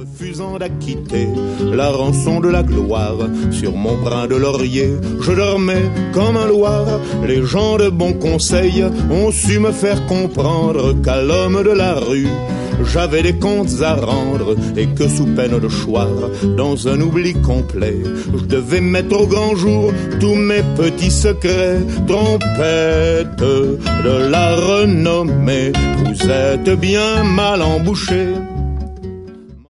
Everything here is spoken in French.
Refusant d'acquitter la rançon de la gloire, sur mon brin de laurier, je dormais comme un loir. Les gens de bon conseil ont su me faire comprendre qu'à l'homme de la rue, j'avais des comptes à rendre et que sous peine de choir, dans un oubli complet, je devais mettre au grand jour tous mes petits secrets. Trompette de la renommée, vous êtes bien mal embouchée.